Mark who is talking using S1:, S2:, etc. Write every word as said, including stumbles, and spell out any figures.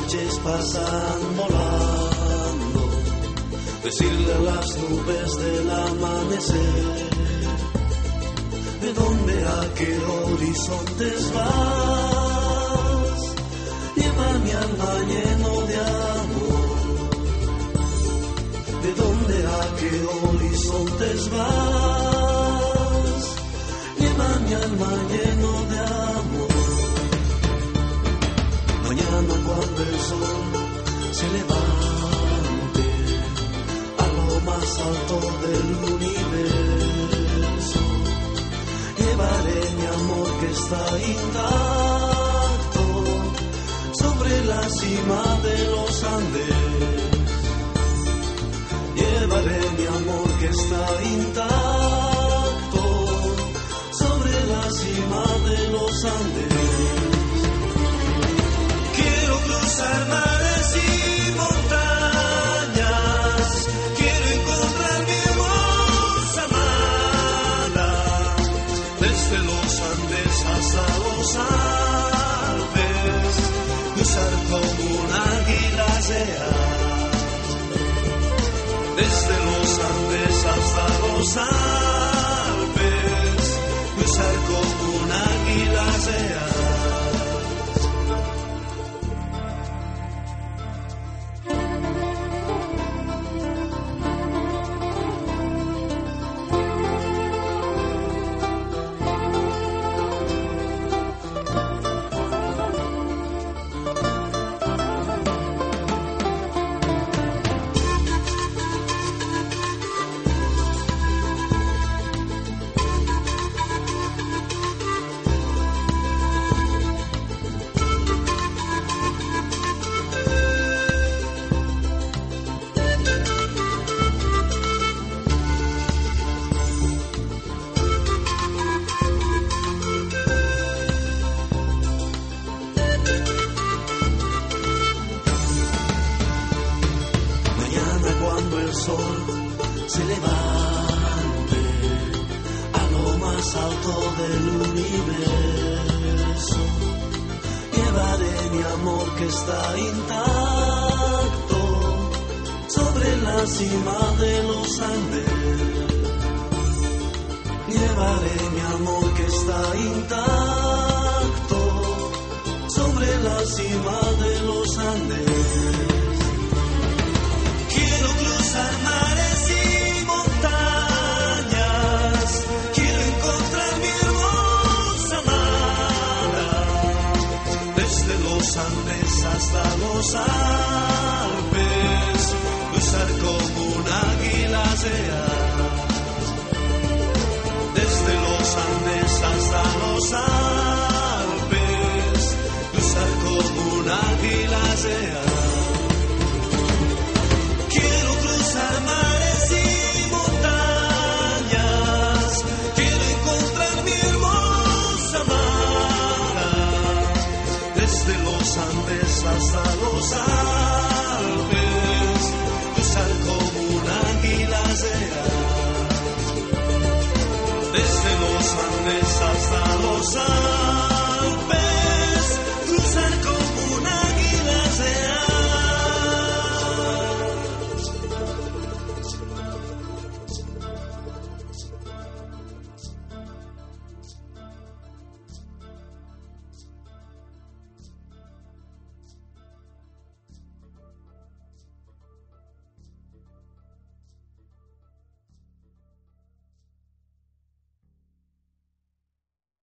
S1: noches pasan volando, decirle a las nubes del amanecer, ¿de dónde a qué horizontes vas? Lleva mi alma lleno de amor. ¿De dónde a qué horizontes vas? Lleva mi alma lleno de amor. Mañana cuando el sol se levante a lo más alto del universo, llevaré mi amor que está intacto sobre la cima de los Andes. Llevaré mi amor que está intacto sobre la cima de los Andes. Quiero cruzar mares y montañas, quiero encontrar mi hermosa amada, desde los Andes hasta los Alpes, cruzar como un águila real. Desde los Andes hasta los Alpes, cruzar como un águila real. Cuando el sol se levante a lo más alto del universo, llevaré mi amor que está intacto sobre la cima de los Andes. Llevaré mi amor que está intacto sobre la cima de los Andes. Quiero cruzar mares y montañas, quiero encontrar mi hermosa amada, desde los Andes hasta los Alpes, cruzar como un águila real. Desde los Andes hasta los Alpes, cruzar como un águila real. Quiero cruzar mares y montañas, quiero encontrar mi hermosa amada, desde los Andes hasta los Alpes.